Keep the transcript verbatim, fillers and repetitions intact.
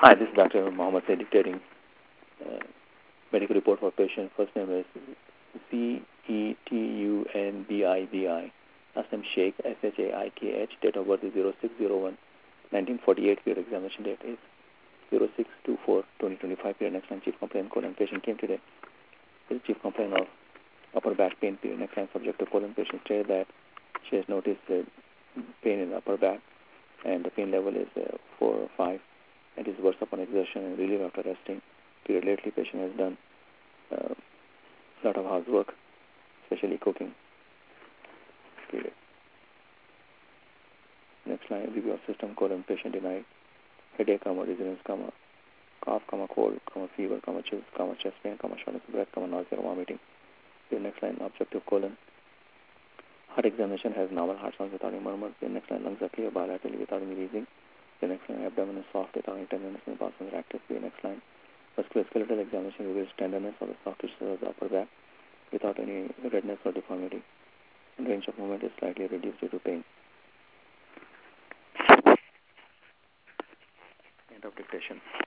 Hi, this is Doctor Mohammed Said dictating uh, medical report for patient. First name is C E T U N B I B I. Last name Sheikh, S H A I K H. Date of birth is zero six zero one nineteen forty-eight. Period examination date is zero six two four twenty twenty-five. Period next line chief complaint colon patient came today. This is chief complaint of upper back pain. Period next line subject to colon patient stated that she has noticed uh, pain in the upper back and the pain level is uh, four or five. It is worse upon exertion and relief after resting. Period. Lately, patient has done a uh, lot of housework, especially cooking. Period. Next line, review of system colon patient denied headache, comma, dizziness, comma, cough, comma, cold, comma, fever, comma, chills, comma, chest pain, comma, shortness of breath, comma, nausea, vomiting. Period. Next line, objective colon. Heart examination has normal heart sounds without any murmur. Period. Next line, lungs are clear bilaterally without any wheezing. The next line, abdomen is soft without any tenderness and pulse are active. The next line, musculoskeletal examination reveals tenderness of the soft tissues of the upper back without any redness or deformity. And range of movement is slightly reduced due to pain. End of dictation.